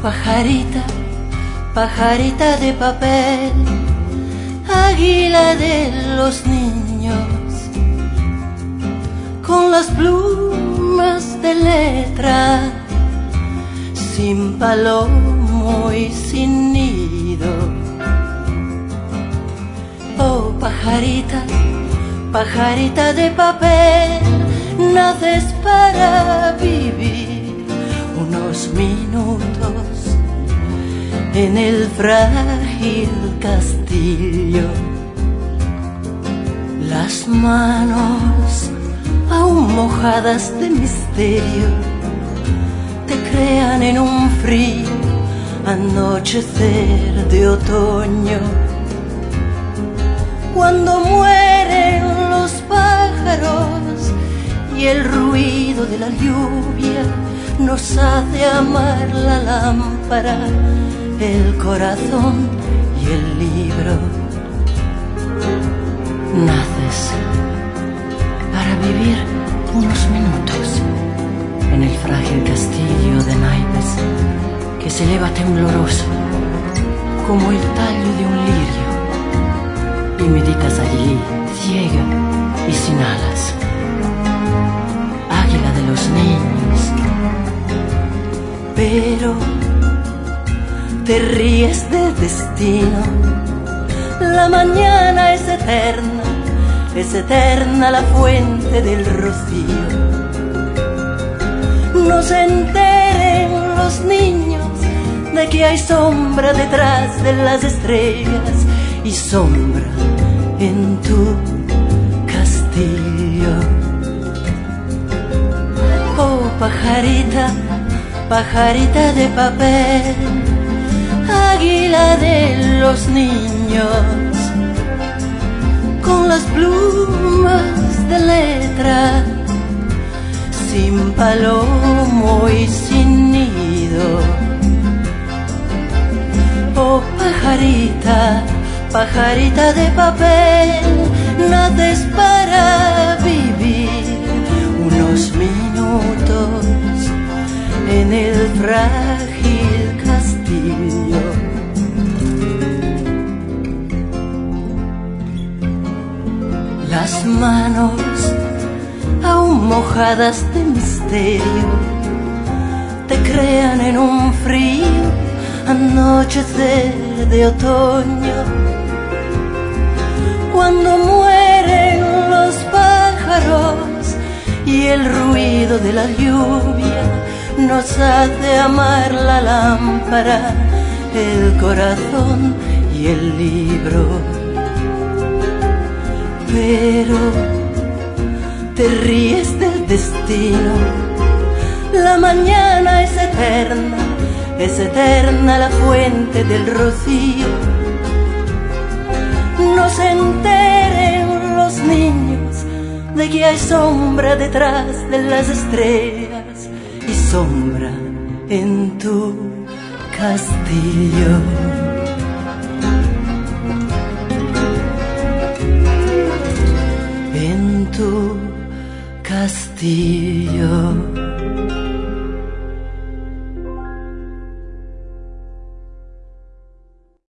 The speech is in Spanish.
pajarita, pajarita de papel, águila de los niños, con las plumas de letra, sin palomo y sin nido. Oh pajarita, pajarita de papel, naces para vivir unos minutos en el frágil castillo. Las manos aún mojadas de misterio te crean en un frío anochecer de otoño. Cuando mueren los pájaros y el ruido de la lluvia nos hace amar la lámpara, el corazón y el libro. Naces para vivir unos minutos en el frágil castillo de naipes que se eleva tembloroso como el tallo de un lirio, y meditas allí ciega y sin alas, águila de los niños. Pero te ríes del destino, la mañana es eterna la fuente del rocío. No se enteren los niños de que hay sombra detrás de las estrellas y sombra en tu castillo. Oh pajarita, pajarita de papel, águila de los niños, con las plumas de letra, sin palomo y sin nido. Oh pajarita, pajarita de papel, naces para vivir unos minutos en el frágil castillo. Las manos aún mojadas de misterio te crean en un frío anochecer de otoño. Cuando mueren los pájaros y el ruido de la lluvia nos hace amar la lámpara, el corazón y el libro. Pero te ríes del destino, la mañana es eterna la fuente del rocío. No se enteren los niños de que hay sombra detrás de las estrellas y sombra en tu castillo. En tu castillo.